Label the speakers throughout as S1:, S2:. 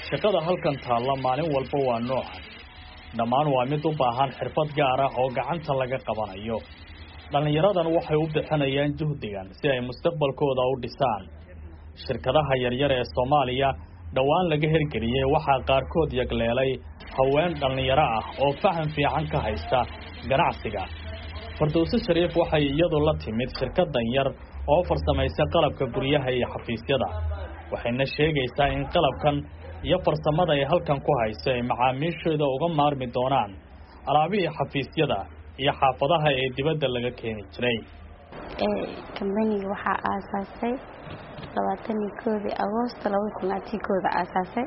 S1: shaqada halkan taalla maalin walba waa noocan dhammaan waa mid u baahan xirfad gaar ah oo gacanta laga qabanayo dhalinyaradan waxay u bixinayaan juhdigan si ay mustaqbalkooda u dhisaan shirkadaha yaryar ee Soomaaliya dhawaan laga hirgeliyay waxaa qaarkood yagleelay haween dhalinyaro ah oo faham fiican ka haysta ganacsiga Fardowsi Shariif waxay iyadu la timid shirkadan yar oo farsamaysa qalabka guryaha iyo xafiisyada waxayna sheegaysaa in qalabkan iyo farsamada ay halkan ku hayso ay macaamiishooda uga maarmi doonaan alaabihii xafiisyada iyo xaafadaha ee dibadda laga keeni jiray
S2: company waxa aasaasay 21 August 2019 aasaasay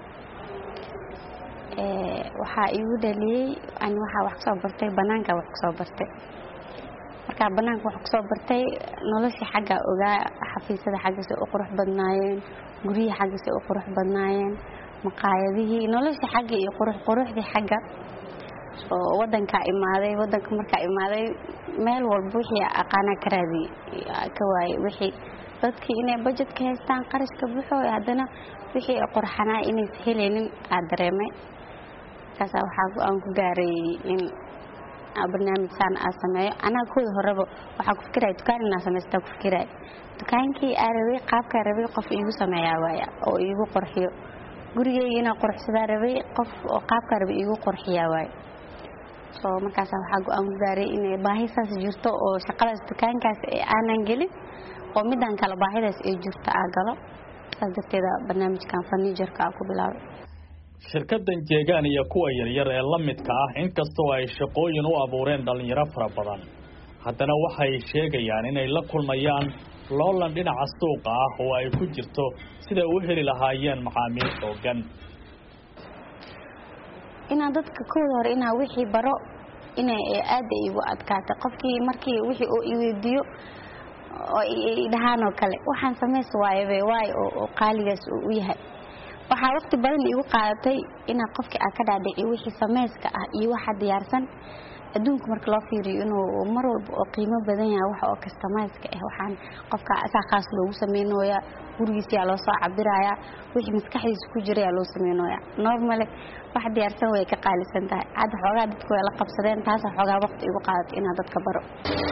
S2: waxa igu dhaliyay aan waxa wax soo bartay banaanka wax soo bartay marka banaanka wax soo bartay nolosha xagga ogaa xafiisyada xagga si qurux badnaayeen guriga xagga si qurux badnaayeen maqaayadihii nolosha xagga iyo quruxdii xagga oo wadanka marka imaaday meel walba wixii aqaana karaadi ka waay wixii dadkii inay budget ka haystaan qarashka buuxo hadana wixii qurxanaa inay heleenin dareemay kaas waxa aan ku gaaray in barnaamijkan aan sameeyo ana kood horeba waxa ku fikiray dukaan inaan sameesto ku fikiray dukaankii aarabay qaabka rabay qof iigu sameeyaa waaya oo iigu qurxiyo gurigeyna quruxsada rabay qof oo qaabka rabay iigu qurxiyaa waaya soo markaas waxa aan ku gaaray in baahisaas jirto oo shaqadaas dukaankaas aanan gelin oo midaan kala baahidaas ay jirto galo saddeeda barnaamijkan furniture-ka ku bilaabay
S1: shirkadan jeegaan iyo kuwa yaryar ee la midka ah inkastoo ay shaqooyin u abuureen dhalinyaro fara badan haddana waxay sheegayaan inay la kulmayaan loolan dhinaca suuqa ah oo ay ku jirto sida uu heli lahaayeen macaamiil xoogan
S2: ina dadka kooda hore ina wixii baro ina aad igu adkaatay qofkii markii wixii uu iweydiyo oo idhaano kale waxaan sameys waay oo qaaligaas u yahay waxa waqti badan igu qaadatay ina qofkii ka dhaadhicay wixii sameyska ah iyo waxa diyaarsan adduunka marka loo fiiriyo inuu mar walba oo qiimo badan yahay waxa oo customized ah waxaan qofka asaas loogu sameeynayo gurigiisa loo soo cabiraya wixii maskaxdiisa ku jiray loo sameeynayo normal wax diyaarsan way ka qaalisan tahay aad xoogaa dadku way la qabsadeen taas xoogaa waqti igu qaadatay ina dadka baro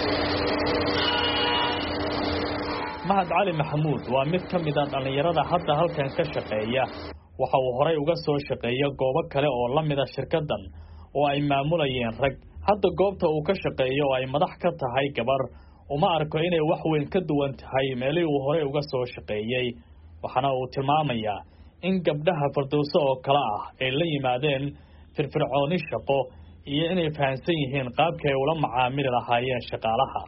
S1: Mahad Ali Maxamuud waa mid ka mid ah dhalinyarada hadda halkan ka shaqeeya waxa uu horay uga soo shaqeeyay goobo kale oo la mid ah shirkadan oo ay maamulayeen rag hadda goobta uu ka shaqeeyo ay madax ka tahay gabar uma arko inay wax weyn ka duwan tahay meelihii uu horay uga soo shaqeeyay waxana uu tilmaamayaa in gabdhaha Fardowsi oo kala ah ay la yimaadeen firfircooni shaqo iyo inay fahansan yihiin qaabka ay ula macaamili lahaayeen shaqaalaha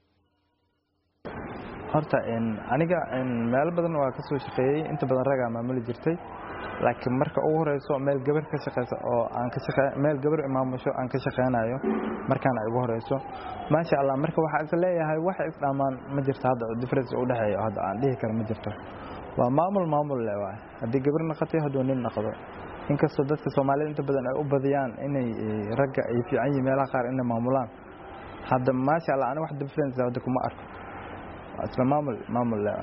S3: horta aniga meel badan waa ka soo shaqeeyay inta badan raga maamuli jirtay laakiin marka ugu horeyso meel gabar ka shaqeyso oo aan ka shaqeeyo meel gabar imaamusho aan ka shaqeynayo markaan ay ugu horeyso ma sha Allah marka waxa is leeyahay wax is dhamaan ma jirto hadda difference u dhaxeeyo hadda aan dhihi karo ma jirto waa maamul leeyahay hadii gabar naqatay hadoo nin naqdo inkastoo dadka Soomaaliyeed inta badan ay u badiyaan inay ragga ay fiican yihiin meelaha qaar inay maamulaan hadda ma sha Allah ana wax difference hadda kuma arko asma maamul la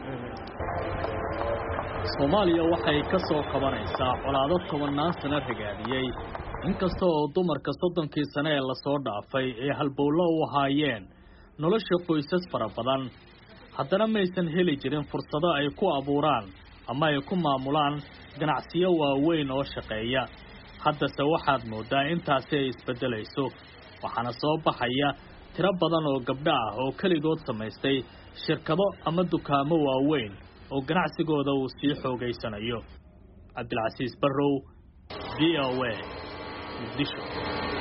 S1: Soomaaliya waxay ka soo qabanaysaa colaado 10 sano ragaadiyay inkastoo dumarka 30 sano ee la soo dhaafay ee halbowlo u haayeen nolosha qoysas fara badan haddana maysan heli jirin fursado ay ku abuuraan ama ay ku maamulaan ganacsiyo waaweyn oo shaqeeya haddase waxaad moodaa intaasi ay isbedelayso waxaana soo baxaya tiro badan oo gabdho ah oo kaligood samaystay shirkado ama dukaamo waaweyn oo ganacsigooda uu sii xoogaysanayo Cabdilcasiis Barrow VOA Muqdisho